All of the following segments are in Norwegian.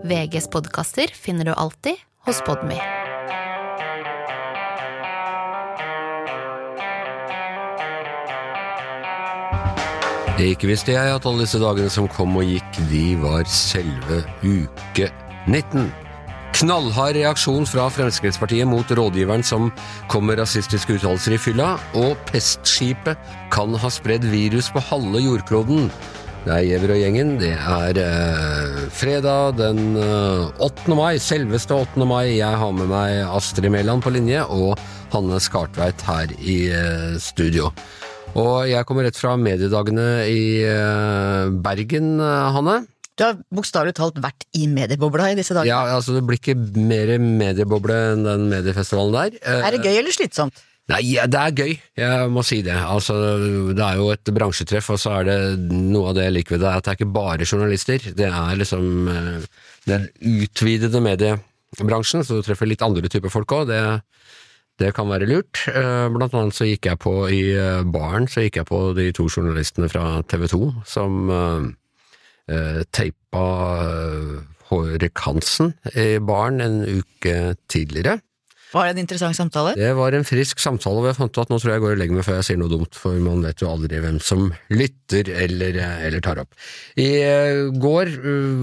VGs podcaster finner du alltid hos Podme. Ikke visste jeg at alle disse dagene som kom og gikk, de var selve uke 19. Knallhard reaksjon fra Fremskrittspartiet mot rådgiveren som kom med rasistiske uttalelser i fylla, og pestskipet kan ha spredd virus på halve jordkloden. Det Giæver og gjengen, det fredag den 8. mai, selveste 8. mai. Jeg har med meg Astrid Mæland på linje, og Hanne Skartveit her i studio. Og jeg kommer rett fra mediedagene i Bergen, Hanne. Du har bokstavelig talt vært i mediebobla i disse dager. Ja, altså det blir ikke mer medieboble enn den mediefestivalen der. Det gøy eller slitsomt? Nei, det gøy, jeg må si det. Altså, det jo et bransjetreff, og så det noe av det jeg liker ved det, at det ikke bare journalister. Det liksom den utvidede mediebransjen, så du treffer litt andre typer folk også. Det kan være lurt. Blant annet så gikk jeg på i baren, så gikk jeg på de 2 journalistene fra TV 2 som teipa Hårek Hansen i baren en uke tidligere. Var det en interessant samtale? Det var en frisk samtale, og jeg fant ut at nå tror jeg går og legger meg før jeg sier noe dumt, for man vet jo aldri hvem som lytter eller tar opp. I går,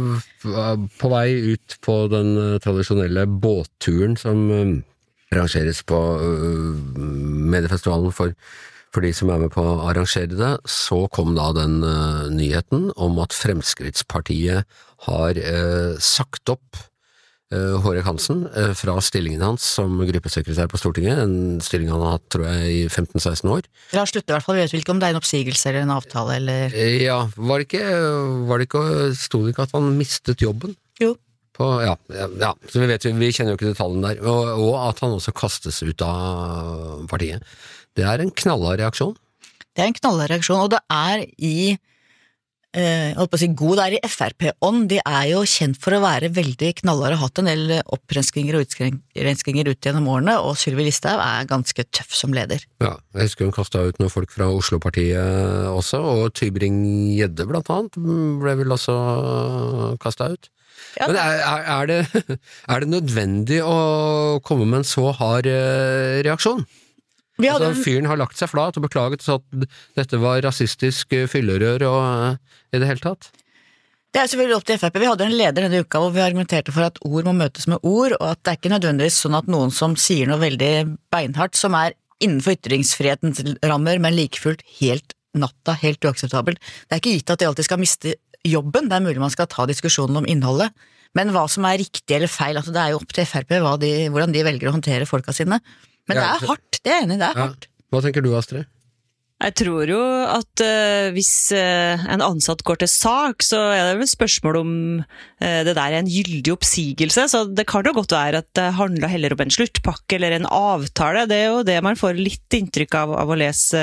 på vei ut på den tradisjonelle båtturen som arrangeres på mediefestivalen for de som med på å arrangere det, så kom da den nyheten om at Fremskrittspartiet har sagt opp Hårek Hansen fra stillingen hans som gruppesekretær på Stortinget, en stilling han har hatt, tror jeg, i 15-16 år. Dere har sluttet i hvert fall, vi vet ikke om det en oppsigelse eller en avtale, eller... Ja, var det ikke, stod det ikke at han mistet jobben? Jo. Ja, så vi kjenner jo ikke detaljene der, og at han også kastes ut av partiet. Det en knallhard reaksjon. Det en knallhard reaksjon, og det i holdt på å si god i FRP-ånd. De jo kjent for å være veldig knallharde, og hatt en del opprenskinger og utrenskinger ut gjennom årene, og Sylvi Listhaug ganske tøff som leder. Ja, jeg husker hun kastet ut noen folk fra Oslo-partiet også, og Tybring-Gjedde blant annet ble vel også kastet ut. Ja. Men det nødvendig å komme med en så hard reaksjon? Altså, fyren har lagt seg flat og beklaget så at dette var rasistisk fyllerør og i det hele tatt. Det selvfølgelig opp til FrP. Vi hadde en leder denne uka hvor vi argumenterte for at ord må møtes med ord, og at det ikke nødvendigvis sånn at noen som sier noe veldig beinhardt, som innenfor ytringsfrihetens rammer, men likefullt helt natta, helt uakseptabelt. Det ikke gitt at de alltid skal miste jobben, det mulig man skal ta diskusjonen om innholdet, men hva som riktig eller feil, altså det jo opp til FrP hvordan de velger å håndtere folka sine. Men det hardt, det enig, det hardt. Hva tenker du, Astrid? Jeg tror jo at hvis en ansatt går til sak, så det vel spørsmål om det der en gyldig oppsigelse, så det kan jo godt være at det handler heller om en sluttpakke eller en avtale. Det jo det man får litt inntrykk av å lese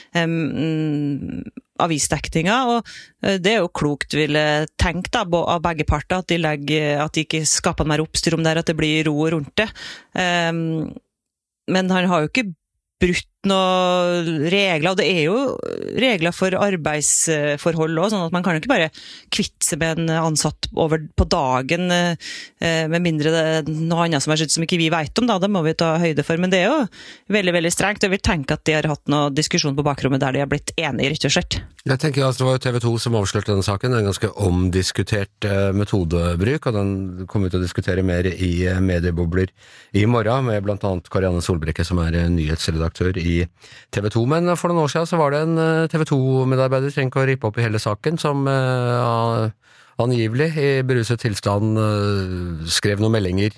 avisdekninga, og det jo klokt, vil jeg tenke da, av begge parter, at de ikke skaper mer oppstyr om det, at det blir ro rundt det. Men han har jo ikke brutt noen regler, og det jo regler for arbeidsforhold også, sånn at man kan jo ikke bare kvitte seg med en ansatt på dagen, med mindre det noe annet som skjedd som ikke vi vet om, det må vi ta høyde for, men det jo veldig, veldig strengt. Jeg vil tenke at de har hatt noen diskusjon på bakrommet der de har blitt enige, rett og slett. Jeg tenker at det var jo TV 2 som avslørte denne saken, en ganske omdiskutert metodebruk, og den kommer vi til å diskutere mer i mediebobler i morgen, med blant annet Karianne Solbrekke, som nyhetsredaktør i TV 2, men for noen år siden så var det en TV 2-medarbeider, trenger ikke å rippe opp i hele saken, som angivelig i beruset tilstand skrev noen meldinger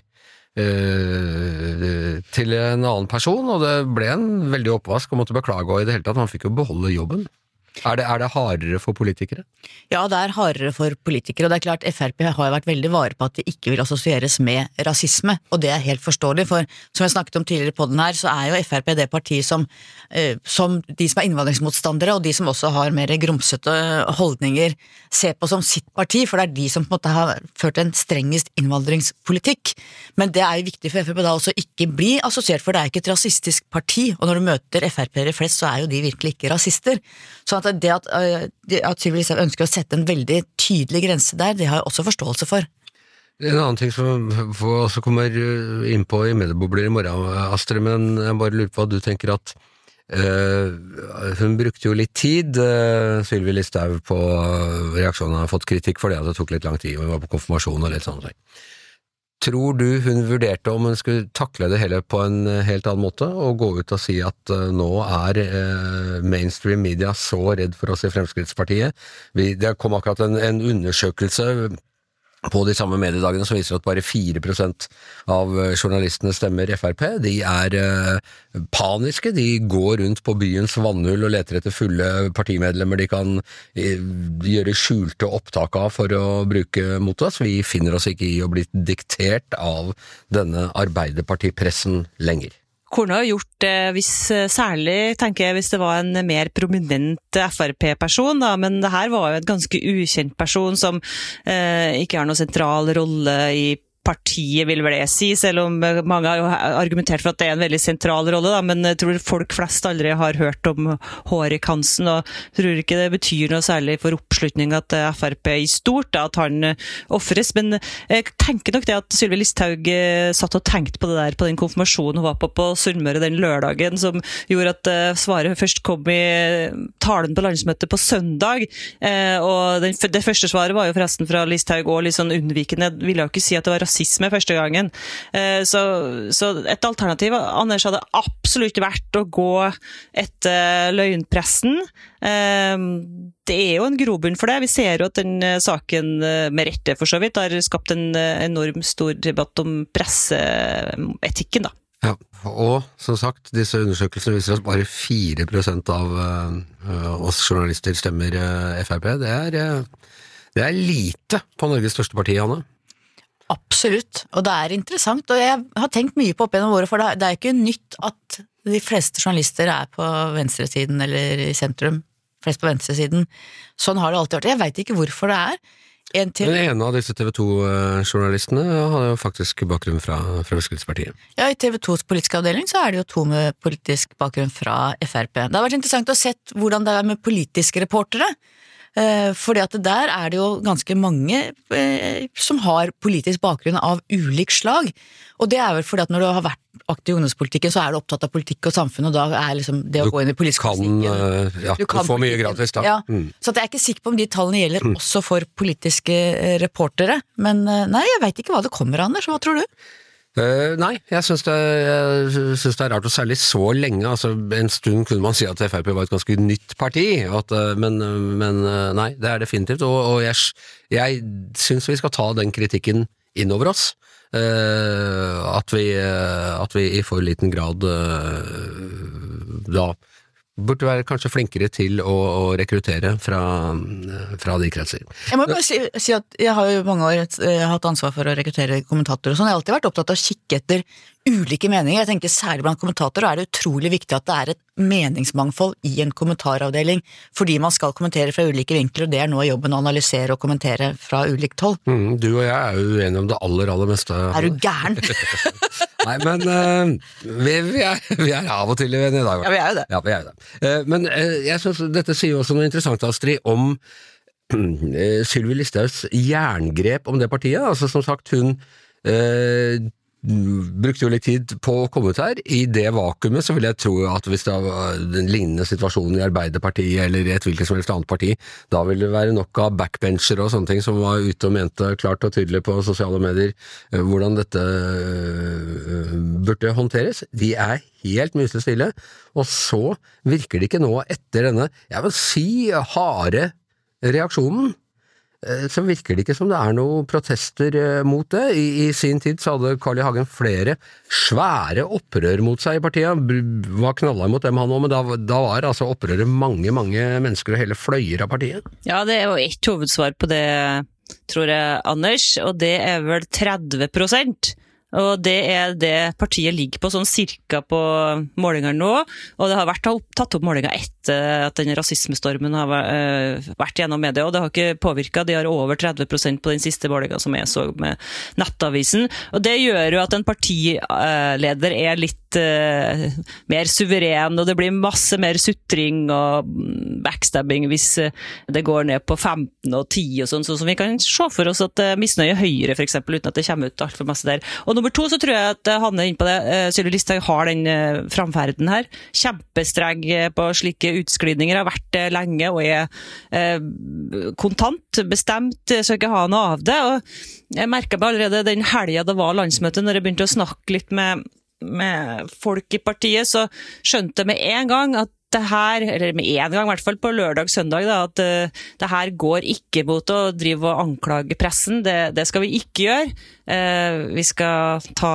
til en annen person, og det ble en veldig oppvask og måtte beklage, og i det hele tatt, man fikk jo beholde jobben. Det hardere for politikere? Ja, det hardere for politikere, og det klart FrP har jo vært veldig vare på at de ikke vil assosieres med rasisme, og det helt forståelig, for som jeg snakket om tidligere på den her, så jo FrP det partiet som de som innvandringsmotstandere, og de som også har mer grumsete holdninger, ser på som sitt parti, for det de som på en måte har ført en strengest innvandringspolitikk. Men det jo viktig for FrP da også ikke bli assosiert, for det ikke et rasistisk parti, og når du møter FrP-ere flest, så jo de virkelig ikke rasister. Så at det at Sylvi Listhaug ønsker å sette en veldig tydelig grense der, det har jeg også forståelse for. En annen ting som også kommer inn på i mediebobler i morgen, Astrid, men jeg bare lurer på hva du tenker at hun brukte jo litt tid, Sylvi Listhaug, på reaksjonen, har fått kritikk for det, at det tok litt lang tid, og hun var på konfirmasjon og litt sånn. Tror du hun vurderte om hun skulle takle det hele på en helt annen måte, og gå ut og si at nå mainstream media så redd for oss i Fremskrittspartiet? Det kom akkurat en undersøkelse på de samme mediedagene som viser at bare 4% av journalistene stemmer FrP. De paniske, de går rundt på byens vannhull og leter etter fulle partimedlemmer de kan gjøre skjulte opptak av for å bruke mot oss. Vi finner oss ikke i å bli diktert av denne arbeiderpartipressen lenger. Kunne ha gjort det, særlig tenker jeg hvis det var en mer prominent FrP-person, da, men det her var jo en ganske ukjent person som ikke har noen sentral rolle i partiet, vil vel jeg si, selv om mange har jo argumentert for at det en veldig sentral rolle, da, men jeg tror folk flest aldri har hørt om Hårek Hansen, og tror ikke det betyr noe særlig for oppslutningen at FrP i stort, da, at han offres, men jeg tenker nok det at Sylvi Listhaug satt og tenkte på det der på den konfirmasjonen hun var på Sunnmøre den lørdagen, som gjorde at svaret først kom i talen på landsmøtet på søndag, og det første svaret var jo forresten fra Listhaug og litt sånn unnvikende, ville jo ikke si at det var rasisme første gangen. Så et alternativ, Anders, hadde absolutt vært å gå etter løgnpressen. Det jo en grobunn for det. Vi ser jo at den saken med rette for så vidt har skapt en enorm stor debatt om presseetikken, da. Ja, og som sagt, disse undersøkelsene viser at bare 4% av oss journalister stemmer FrP. Det lite på Norges største parti, Hanne. Absolutt, og det interessant, og jeg har tenkt mye på opp gjennom året, for det ikke nytt at de fleste journalister på venstresiden eller i sentrum, flest på venstresiden. Sånn har det alltid vært. Jeg vet ikke hvorfor det Den ene av disse TV 2-journalistene har jo faktisk bakgrunn fra Fremskrittspartiet. Ja, i TV 2s politiske avdeling så det jo 2 med politisk bakgrunn fra FrP. Det har vært interessant å se hvordan det med politiske reportere, fordi at der det jo ganske mange som har politisk bakgrunn av ulik slag, og det vel fordi at når du har vært aktiv i ungdomspolitikken så du opptatt av politikk og samfunn, og da liksom det å gå inn i politisk du kan få mye gratis da. Ja, så at jeg ikke sikker på om de tallene gjelder også for politiske reportere, men nei, jeg vet ikke hva det kommer, Anders, hva tror du? Nei, jeg synes det rart, og særlig så lenge, altså en stund kunne man si at FrP var et ganske nytt parti, men nei, det definitivt, og jeg synes vi skal ta den kritikken innover oss, at vi i for liten grad da burde være kanskje flinkere til å rekruttere fra de kretser. Jeg må bare si at jeg har jo mange år hatt ansvar for å rekruttere kommentatorer, og sånn. Jeg har alltid vært opptatt av å kikke etter ulike meninger. Jeg tenker særlig blant kommentatorer det utrolig viktig at det et meningsmangfold i en kommentaravdeling, fordi man skal kommentere fra ulike vinkler, og det nå jobben å analysere og kommentere fra ulikt hold. Du og jeg jo uenige om det aller meste. Du gæren? Nei, men vi av og til uenige i dag. Ja, vi jo det. Ja, vi jo det. Men jeg synes dette sier jo også noe interessant, Astrid, om Sylvi Listhaugs jerngrep om det partiet. Altså som sagt, hun brukte jo litt tid på å komme ut her. I det vakuumet så vil jeg tro at hvis det var den lignende situasjonen i Arbeiderpartiet eller i et hvilket som helst annet parti, da vil det være nok av backbencher og sånne ting som var ute og mente klart og tydelig på sosiale medier hvordan dette burde håndteres. De helt musestille, og så virker det ikke nå etter denne, jeg vil si, harde reaksjonen, så virker det ikke som det noen protester mot det. I sin tid så hadde Carl I. Hagen flere svære opprør mot seg i partiet, var knallet mot dem han også, men da var altså opprøret mange mennesker og hele fløyer av partiet. Ja, det jo ett hovedsvar på det, tror jeg, Anders, og det vel 30% Og det det partiet ligger på, sånn cirka på målinger nå, og det har vært tatt opp målinger etter at den rasismestormen har vært gjennom media, og det har ikke påvirket, de har over 30% på den siste målingen som jeg så med Nettavisen, og det gjør jo at en partileder litt mer suveren, og det blir masse mer sutring og backstabbing hvis det går ned på 15 og 10 og sånn som vi kan se for oss at misnøye Høyre for eksempel, uten at det kommer ut alt for masse der. Og nummer 2 så tror jeg at Hanne er inne på det, Sylvi Listhaug har den framferden her, kjempestreng på slike utskridninger, har vært det lenge og kontant, bestemt, så ikke ha noe av det, og jeg merket meg allerede den helgen det var landsmøte, når jeg begynte å snakke litt med folk i partiet, så skjønte jeg med en gang at det her, eller med en gang i hvert fall på lørdag, søndag, da, at det her går ikke mot å drive og anklage pressen, det skal vi ikke gjøre. Vi skal ta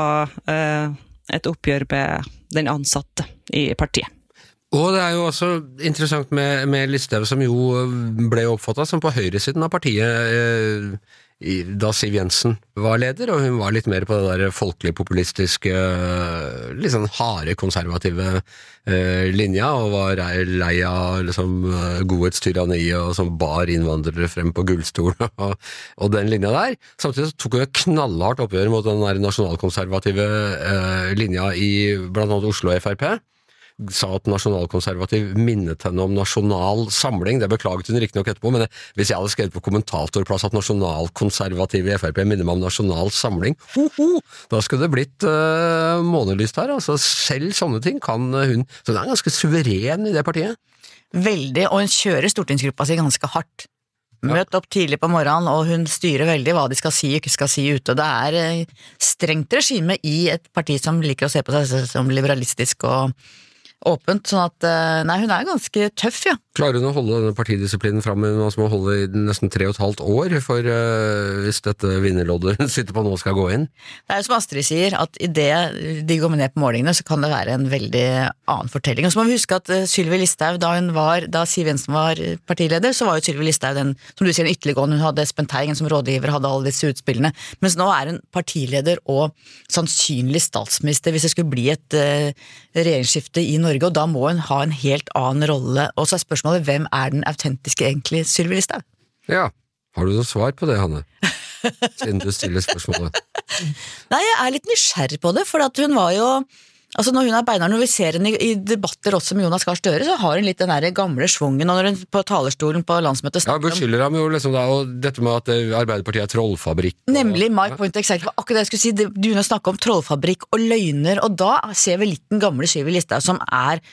et oppgjør med den ansatte i partiet. Og det jo også interessant med Listhaug, som jo ble oppfattet som på høyresiden av partiet da Siv Jensen var leder, og hun var litt mer på det der folkelig populistiske, litt sånn harde konservative linja, og var lei av liksom, godhetstyranni og som bar innvandrere frem på gullstolen og den linja der. Samtidig så tok hun et knallhardt oppgjør mot den der nasjonalkonservative linja i blant annet Oslo FrP. Sa at nasjonalkonservativ minnet henne om nasjonal samling, det beklaget hun riktig nok etterpå, men hvis jeg hadde skrevet på kommentatorplass at nasjonalkonservativ i FrP minner meg om nasjonal samling, da skulle det blitt månelyst her, altså selv sånne ting kan hun, så hun ganske suveren i det partiet. Veldig, og hun kjører stortingsgruppa si ganske hardt. Møt opp tidlig på morgenen, og hun styrer veldig hva de skal si og ikke skal si ute, og det strengt regime i et parti som liker å se på seg som liberalistisk og åpent, sånn at nei, hun ganske tøff, ja. Klarer hun å holde denne partidisiplinen frem, men man må holde i nesten 3,5 år for hvis dette vinnerloddet hun sitter på nå skal gå inn? Det jo som Astrid sier, at i det de går ned på målingene, så kan det være en veldig annen fortelling. Og så må vi huske at Sylvi Listhaug, da Siv Jensen var partileder, så var jo Sylvi Listhaug den, som du sier, en ytterliggående, hun hadde Espen Teigen som rådgiver, hadde alle disse utspillene, mens nå hun partileder og sannsynlig statsminister hvis det skulle bli et regjeringsskifte i Norge, og da må hun ha en helt annen rolle, og så spørsmålet, hvem den autentiske egentlig Sylvi Listhaug? Ja, har du noe svar på det, Hanne? Siden du stiller spørsmålet. Nei, jeg litt nysgjerrig på det, for at hun var jo, altså når hun beinhard, når vi ser henne i debatter også med Jonas Gahr Støre, så har hun litt den der gamle svungen, og når hun på talerstolen på landsmøtet snakker beskylder ham jo liksom da, og dette med at Arbeiderpartiet trollfabrikk. Nemlig, my point exactly, akkurat det jeg skulle si, du begynner å snakke om trollfabrikk og løgner, og da ser vi litt den gamle Sylvi Listhaug som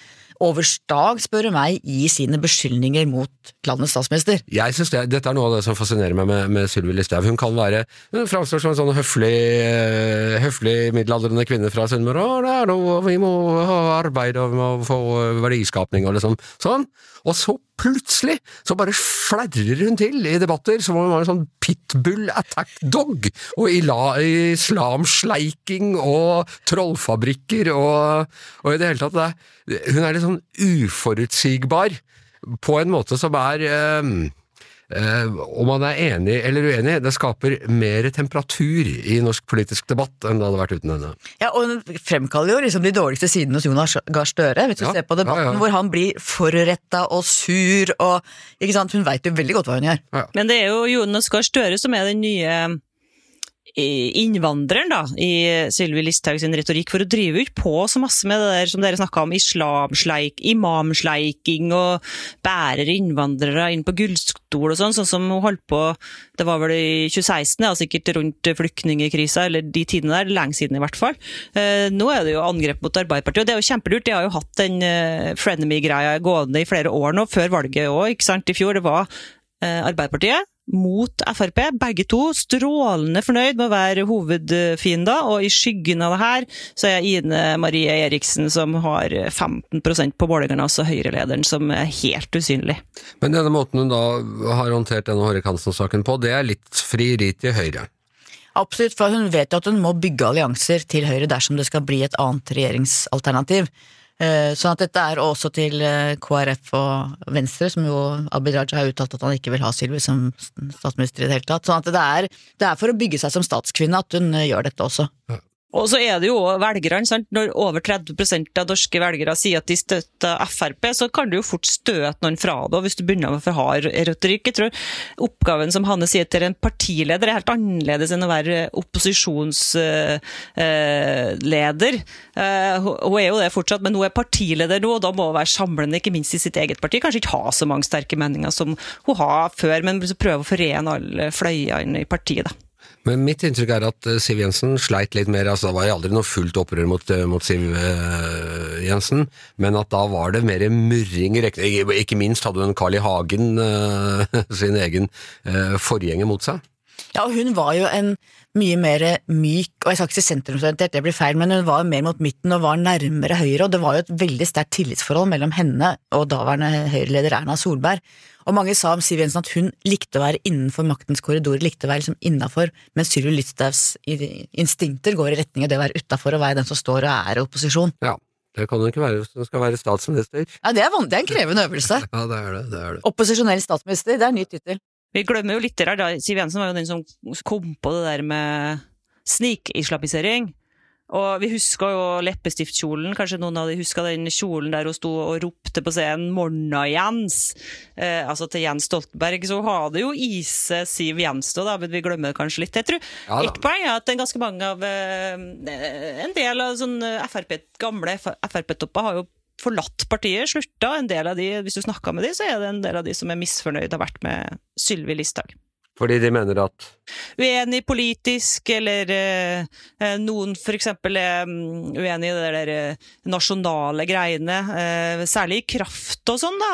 overstag, spør du meg, i sine beskyldninger mot landets statsminister. Jeg synes dette noe av det som fascinerer meg med Sylvi Listhaug. Hun framstår som en sånn høflig middelaldrende kvinne fra Sunnmøre, vi må ha arbeid og vi må få verdiskapning og liksom sånn. Og så plutselig så bare flerrer hun til i debatter som om hun var en sånn pitbull attack dog, og islamsleiking og trollfabrikker og i det hele tatt hun litt sånn uforutsigbar på en måte som om man enig eller uenig, det skaper mer temperatur i norsk politisk debatt enn det hadde vært uten henne. Ja, og den fremkaller jo liksom de dårligste sidene hos Jonas Gahr Støre, hvis du ser på debatten hvor han blir forrettet og sur, og ikke sant, hun vet jo veldig godt hva hun gjør. Ja. Men det jo Jonas Gahr Støre som den nye innvandreren da, i Sylvi Listhaug sin retorikk, for å drive ut på så masse med det der som dere snakket om, imamsleiking og bærer innvandrere inn på gullstol og sånn som hun holdt på, det var vel i 2016, sikkert rundt flyktningekrisa, eller de tidene der, lenge siden i hvert fall. Nå det jo angrep mot Arbeiderpartiet, og det jo kjempelurt, de har jo hatt den frenemy-greia gående i flere år nå, før valget også, ikke sant, i fjor, det var Arbeiderpartiet mot FrP, begge to strålende fornøyd med å være hovedfiender, og i skyggen av det her så Ine Marie Eriksen som har 15% på målingene, altså Høyre-lederen som helt usynlig. Men denne måten hun da har håndtert denne Hårek Hansen-saken på, det litt frieri til Høyre? Absolutt, for hun vet jo at hun må bygge allianser til Høyre dersom det skal bli et annet regjeringsalternativ. Sånn at dette også til KrF og Venstre, som jo Abid Raja har uttalt at han ikke vil ha Sylvi som statsminister i det hele tatt. Sånn at det for å bygge seg som statskvinne at hun gjør dette også. Ja. Og så det jo velgerne, sant? Når over 30% av norske velgere sier at de støtter FrP, så kan du jo fort støte noen fra det, hvis du begynner med for hard retorikk. Jeg tror oppgaven som Hanne sier til en partileder helt annerledes enn å være opposisjonsleder. Hun jo det fortsatt, men hun partileder nå, og da må hun være samlende, ikke minst i sitt eget parti. Kanskje ikke ha så mange sterke meninger som hun har før, men prøve å forene alle fløyene i partiet da. Men mitt inntrykk at Siv Jensen sleit litt mer, altså det var jo aldri noe fullt opprør mot Siv Jensen, men at da var det mer murring, ikke minst hadde hun Carl I. Hagen, sin egen forgjenger mot seg. Ja, og hun var jo en mye mer myk, og jeg skal ikke si sentrumsorientert, det blir feil, men hun var mer mot midten og var nærmere Høyre, og det var jo et veldig sterkt tillitsforhold mellom henne og daværende Høyre-leder Erna Solberg. Og mange sa om Siv Jensen at hun likte å være innenfor maktens korridor, likte å være liksom innenfor, mens Sylvi Listhaugs instinkter går i retning av det å være utenfor og være den som står og i opposisjon. Ja, det kan hun ikke være hvis hun skal være statsminister. Ja, det det en krevende øvelse. Ja, det det. Opposisjonell statsminister, det en ny titel. Vi glemmer jo litt der da, Siv Jensen var jo den som kom på det der med snikislamisering. Og vi husker jo leppestiftkjolen, kanskje noen av de husker den kjolen der hun stod og ropte på scenen «Morna Jens», altså til Jens Stoltenberg, så har det jo i seg Siv Jensen da, men vi glemmer det kanskje litt. Jeg tror et poeng at ganske mange av, en del av sånn gamle FrP-topper har jo forlatt partiet, slutta. En del av de, hvis du snakker med de, så det en del av de som misfornøyd har vært med Sylvi Listhaug. Fordi de mener at uenig politisk, eller noen for eksempel uenig i det der nasjonale greiene, særlig i kraft og sånn da,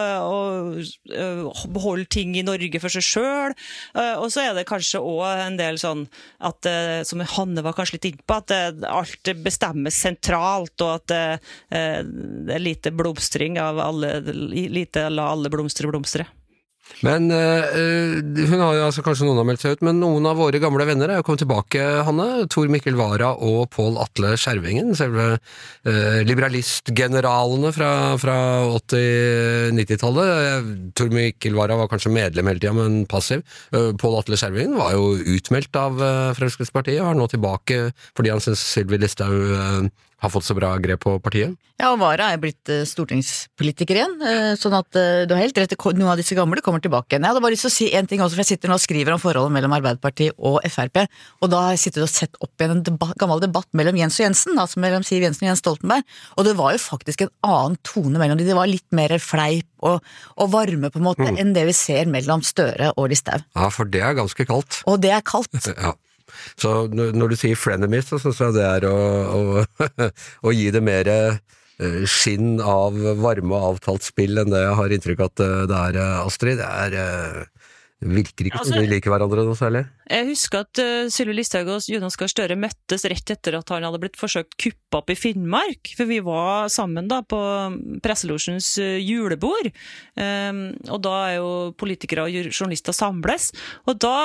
og beholde ting i Norge for seg selv. Og så det kanskje også en del sånn, at, som Hanne var kanskje litt inne på, at alt bestemmes sentralt, og at det lite blomstring av alle, lite la alle blomstre. Men hun har jo altså, kanskje noen har meldt seg ut, men noen av våre gamle venner jo kommet tilbake, Hanne. Tor Mikkel Wara og Pål Atle Skjervengen, selve liberalistgeneralene fra 80-90-tallet. Tor Mikkel Wara var kanskje medlem hele tiden, men passiv. Pål Atle Skjervengen var jo utmeldt av Fremskrittspartiet, og har nå tilbake fordi han synes Sylvi Listhaug har fått så bra grep på partiet. Ja, og Wara blitt stortingspolitiker igjen, sånn at du har helt rett, noen av disse gamle kommer tilbake igjen. Jeg hadde bare lyst til å si en ting også, for jeg sitter nå og skriver om forholdet mellom Arbeiderpartiet og FrP, og da har jeg sittet og sett opp igjen en gammel debatt mellom Jens og Jensen, altså mellom Siv Jensen og Jens Stoltenberg, og det var jo faktisk en annen tone mellom de, det var litt mer fleip og varme på en måte enn det vi ser mellom Støre og Listhaug. Ja, for det ganske kaldt. Og det kaldt. Ja. Så når du sier frenemies, så synes jeg det å gi det mer skinn av varme og avtalt spill enn det jeg har inntrykk at det Astrid. Det virker ikke som de liker hverandre noe særlig. Jeg husker at Sylvi Listhaug og Jonas Gahr Støre møttes rett etter at han hadde blitt forsøkt kuppa opp i Finnmark, for vi var sammen da på Presselosjens julebord, og da jo politikere og journalister samles, og da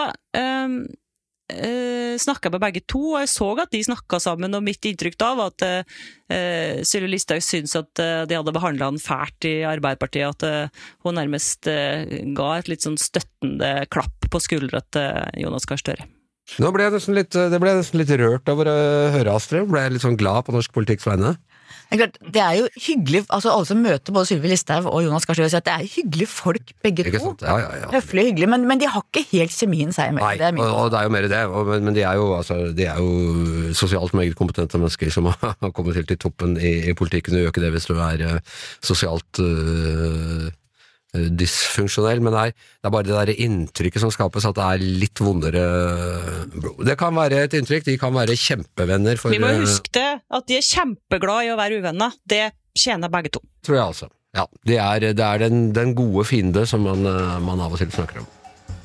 snakket med begge to, og jeg så at de snakket sammen, og mitt inntrykk da var at Sylvi Listhaug synes at de hadde behandlet han fælt i Arbeiderpartiet, at hun nærmest ga et litt sånn støttende klapp på skuldret til Jonas Gahr Støre. Nå ble jeg nesten litt rørt over å høre, Astrid. Ble jeg litt sånn glad på norsk politikks vegne. Det jo hyggelig, altså alle som møter både Sylvi Listhaug og Jonas Gahr Støre, sier at det hyggelige folk begge to. Ja. Høflig hyggelig, men de har ikke helt kjemien seg med. Nei, og det jo mer det, men de jo sosialt meget kompetente mennesker som har kommet helt til toppen i politikken. Du gjør ikke det hvis du sosialt dysfunksjonell, men det bare det der inntrykket som skapes at det litt vondere blod. Det kan være et inntrykk, de kan være kjempevenner for... Vi må huske det, at de kjempeglade i å være uvenner. Det tjener begge to. Tror jeg altså. Ja, det den gode fiende som man av og til snakker om.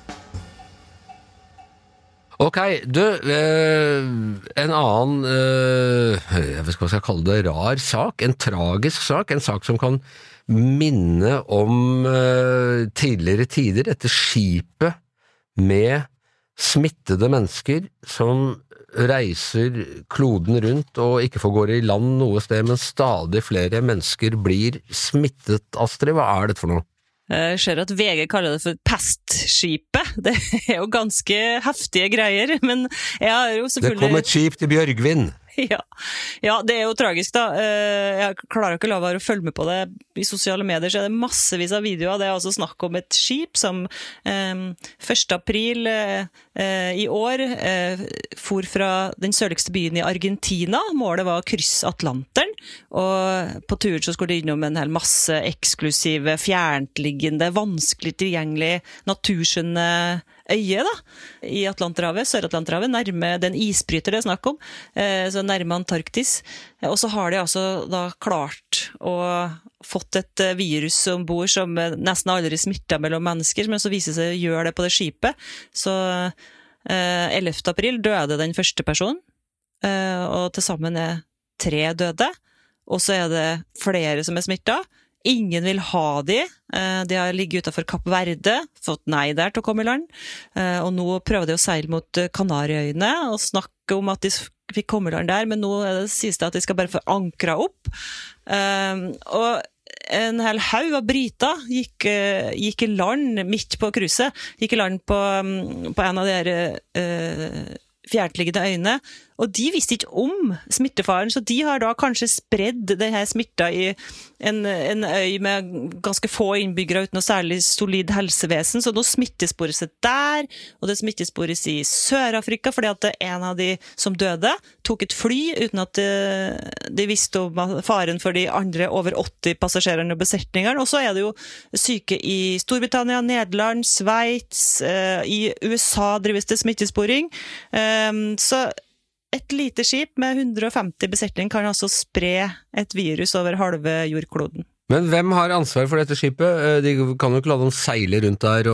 Ok, du, en annen, jeg vet ikke hva jeg skal kalle det, rar sak, en tragisk sak, en sak som kan minne om tidligere tider, dette skipet med smittede mennesker som reiser kloden rundt og ikke får gå i land noe sted, men stadig flere mennesker blir smittet. Astrid, hva dette for noe? Jeg ser at VG kaller det for pestskipet. Det er jo ganske heftige greier, men jeg har jo selvfølgelig... Det kom et skip til Bjørgvin. Ja, det er jo tragisk da. Jeg klarer ikke å la være å følge med på det. I sosiale medier så er det massevis av videoer. Det er altså snakk om et skip som 1. april i år for fra den sørligste byen i Argentina. Målet var å krysse Atlanteren, og på turen så skulle det innom en hel masse eksklusive, fjerntliggende, vanskelig tilgjengelig, naturskjønne øye da, i Atlanterhavet, Sør-Atlanterhavet, nærme den isbryter det er snakk om, så nærme Antarktis. Og så har de altså da klart å fått et virus ombord som nesten aldri smittet mellom mennesker, men så viser det seg å gjøre det på det skipet. Så 11. april døde den første personen, og til sammen er 3 døde, og så er det flere som er smittet. Ingen vil ha de har ligget utenfor Kapp Verde, fått nei der til å komme i land, og nå prøver de å seile mot Kanariøyene og snakke om at de fikk komme i land der, men nå sies det at de skal bare få ankret opp. Og en hel haug av briter gikk i land midt på krysset, gikk i land på en av de her fjerntliggende øyne, og de visste ikke om smittefaren, så de har da kanskje spredd denne smitta i en øy med ganske få innbyggere uten noe særlig solid helsevesen, så nå smittespores det der, og det smittespores i Sør-Afrika, fordi at en av de som døde tok et fly uten at de visste om faren for de andre over 80 passasjerene og besetningene, og så er det jo syke i Storbritannia, Nederland, Sveits, i USA drives det smittesporing, så et lite skip med 150 besetning kan altså spre et virus over halve jordkloden. Men hvem har ansvar for dette skipet? De kan jo ikke la dem seile rundt der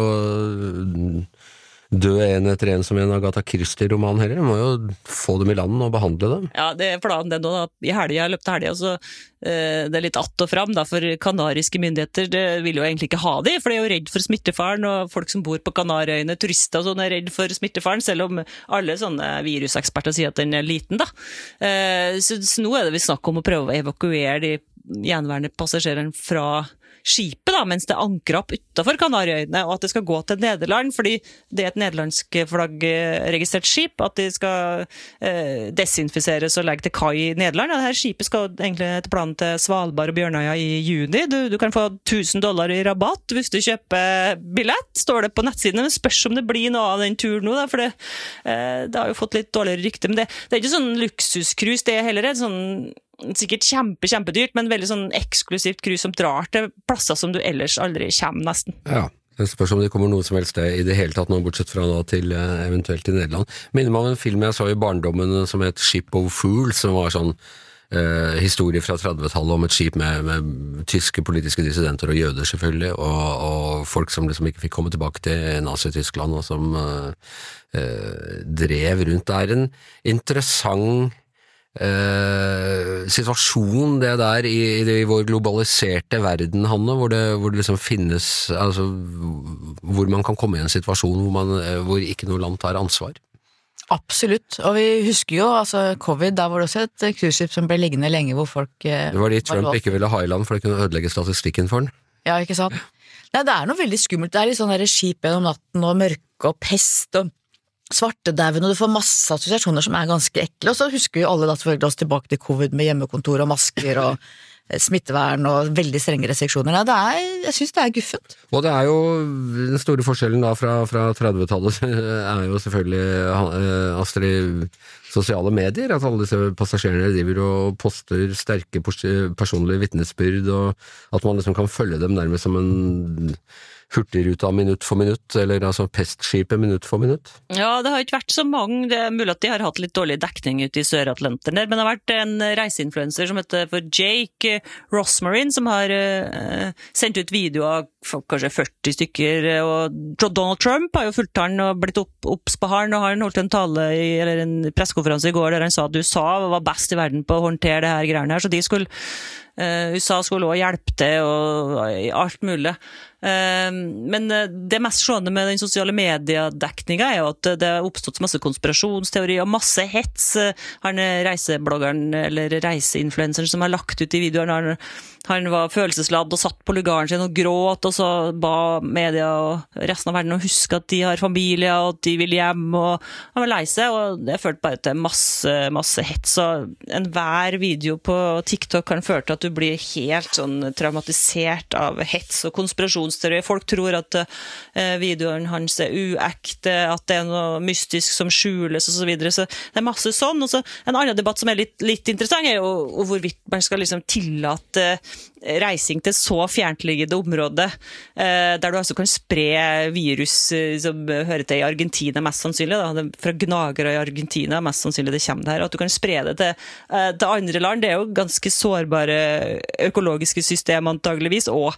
og dø en etter en som en Agatha Christie-roman heller. De må jo få dem i land og behandle dem. Ja, det er planen det nå da. I løpet av helgen, så det er litt att og fram da, for kanariske myndigheter det vil jo egentlig ikke ha de, for de er jo redd for smittefaren, og folk som bor på Kanariøyene, turister og sånn, er redd for smittefaren, selv om alle sånne viruseksperter sier at den er liten da. Så nå er det vi snakker om å prøve å evakuere de gjenværende passasjerene fra skipet da, mens det ankrer opp utenfor Kanariøyene, og at det skal gå til Nederland, fordi det er et nederlandsk flaggregistrert skip, at de skal desinfiseres og legge til kai i Nederland. Dette skipet skal egentlig til planen til Svalbard og Bjørnøya i juni. Du kan få $1,000 i rabatt hvis du kjøper billett, står det på nettsiden. Men spørs om det blir noe av den turen nå, da, for det har jo fått litt dårligere rykte, men det er ikke sånn luksuskrus, det er heller et sånn sikkert kjempedyrt, men veldig sånn eksklusivt krus som drar til plasser som du ellers aldri kommer nesten. Ja, det spørs om det kommer noe som helst sted i det hele tatt nå, bortsett fra nå til eventuelt til Nederland. Minner meg om en film jeg så i barndommen som het Ship of Fools, som var sånn historie fra 30-tallet om et skip med tyske politiske dissidenter og jøder selvfølgelig, og folk som liksom ikke fikk komme tilbake til Nazi-Tyskland, og som drev rundt. Det er en interessant situasjon det der i vår globaliserte verden, Hanne, hvor det liksom finnes, altså, hvor man kan komme i en situasjon hvor ikke noe land tar ansvar. Absolutt, og vi husker jo altså covid, da var det også et cruiseskip som ble liggende lenge hvor folk det var de Trump ikke ville ha i land for det kunne ødelegge statistikken for den. Ja, ikke sant? Nei, det er noe veldig skummelt, det er litt sånn der skip gjennom natten og mørke og pest og svartedauden, og du får masse assosiasjoner som er ganske ekle, og så husker vi alle da selvfølgelig oss tilbake til covid med hjemmekontor og masker og smittevern og veldig strenge restriksjoner. Ja, jeg synes det er guffent. Og det er jo den store forskjellen da fra 30-tallet er jo selvfølgelig Astrid, sosiale medier, at alle disse passasjerene driver og poster sterke personlige vitnesbyrd, og at man liksom kan følge dem nærmest som en hurtigruta minutt for minutt, eller altså pestskipet minutt for minutt? Ja, det har ikke vært så mange. Det er mulig at de har hatt litt dårlig dekning ute i Sør-Atlanteren der, men det har vært en reiseinfluencer som heter for Jake Rosmarin, som har sendt ut videoer av kanskje 40 stykker, og Donald Trump har jo fulgt han og blitt opps på han, og han holdt en tale eller en pressekonferanse i går der han sa at USA var best i verden på å håndtere det her greiene her, så de skulle USA skulle også hjelpe til og alt mulig. Men det mest slående med den sosiale mediedekninga jo at det har oppstått masse konspirasjonsteori og masse hets. Han reisebloggeren eller reiseinfluenseren som har lagt ut i videoen, han var følelsesladd og satt på lugaren sin og gråt, og så ba media og resten av verden å huske at de har familie og at de vil hjem, og han var lei seg, og det førte bare til masse hets. Så enhver video på TikTok kan føre til at du blir helt sånn traumatisert av hets og konspirasjonsteori. Folk tror at videoen hans uekte, at det noe mystisk som skjules og så videre, så det masse sånn. Og så en annen debatt som litt interessant jo hvorvidt man skal liksom tillate reising til så fjerntliggende område, der du altså kan spre virus som hører til i Argentina mest sannsynlig, da. Fra gnagere i Argentina mest sannsynlig det kommer det her, at du kan spre det til andre land. Det jo ganske sårbare økologiske system antageligvis, og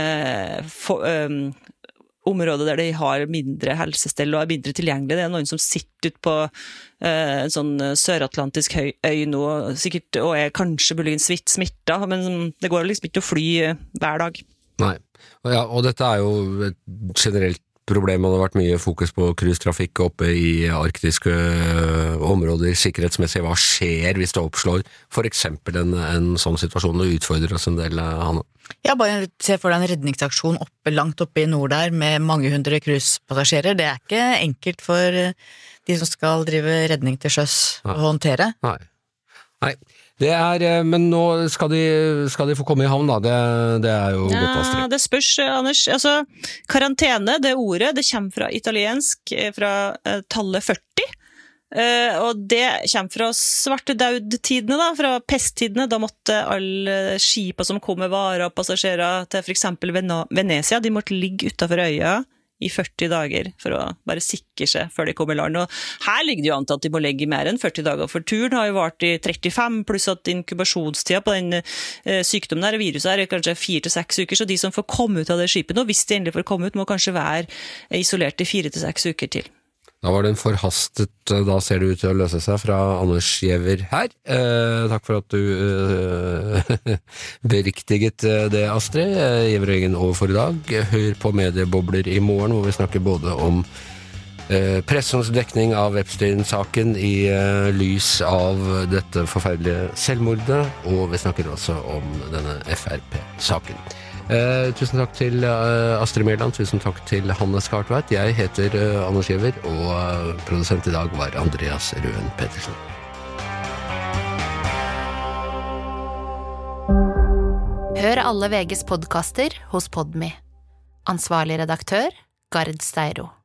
områder der de har mindre helsestell og mindre tilgjengelig. Det noen som sitter ut på en sånn søratlantisk øy nå, sikkert, og kanskje muligens smitta, men det går liksom ikke å fly hver dag. Nei, og dette jo et generelt problem, og det har vært mye fokus på cruisetrafikk oppe i arktiske områder, sikkerhetsmessig. Hva skjer hvis det oppslår for eksempel en sånn situasjon og utfordrer oss en del, Hanne? Ja, bare se for deg en redningsaksjon langt oppe i nord der med mange hundre cruisepassasjerer. Det ikke enkelt for de som skal drive redning til sjøs å håndtere. Nei. Det men nå skal de få komme i havn, da. Det jo godt, Astrid. Ja, det spørs, Anders. Altså, karantene, det ordet, det kommer fra italiensk, fra tallet 40. Og det kommer fra svartedaud-tidene, da, fra pesttidene. Da måtte alle skipa som kom med varer og passasjerer til for eksempel Venezia, de måtte ligge utenfor øya i 40 dager for å bare sikre seg før de kom i land. Og her ligger det jo an til at de må legge i mer enn 40 dager, for turen har jo vart i 35, pluss at inkubasjonstida på den sykdommen her, viruset kanskje 4 til 6 uker, så de som får komme ut av det skipet nå, hvis de endelig får komme ut, må kanskje være isolert i 4 til 6 uker til. Da var det en forhastet, da ser det ut til å løse seg, fra Anders Giæver her. Takk for at du beriktiget det, Astrid. Giæver Øyen over for i dag. Hør på Mediebobler i morgen, hvor vi snakker både om pressens dekning av Epstein-saken i lys av dette forferdelige selvmordet, og vi snakker også om denne FrP-saken. Tusen takk til Astrid Mæland, tusen takk til Hanne Skartveit. Jeg heter Anders Giæver, og produsent i dag var Andreas Røen Petersen. Hør alle VGs podcaster hos Podme. Ansvarlig redaktør, Gard Steiro.